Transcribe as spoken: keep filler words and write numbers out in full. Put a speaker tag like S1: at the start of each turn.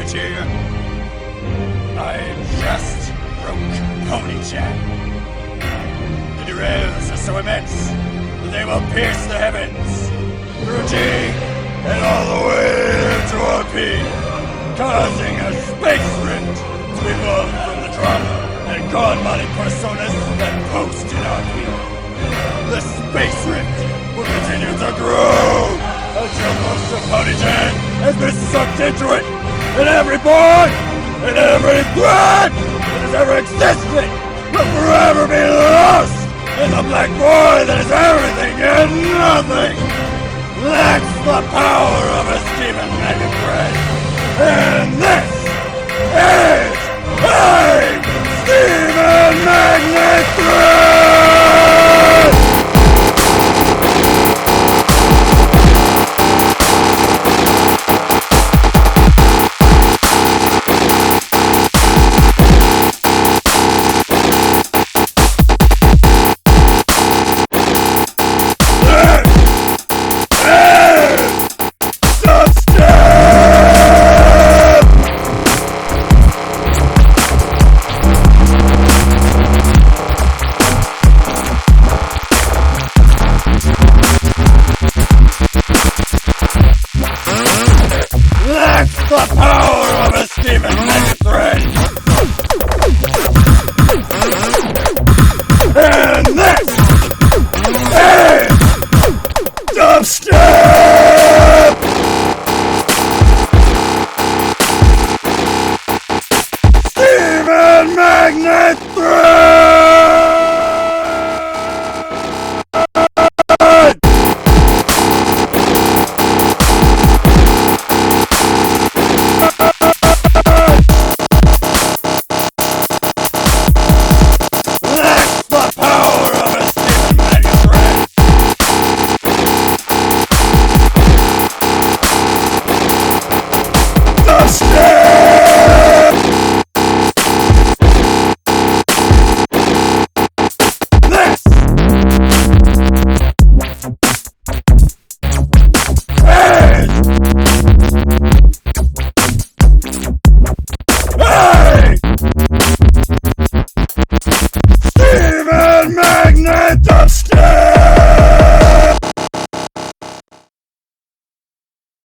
S1: language here. I just broke Pony-chan. The derails are so immense that they will pierce the heavens, through G, and all the way to R P, causing a space rift to be born from the drama and god-body personas that post in R P. The space rift will continue to grow until most of Pony-chan has been sucked into it, and every boy and every thread that has ever existed will forever be lost in the black void that is everything and nothing. That's the power of a Stephen Megan friend. And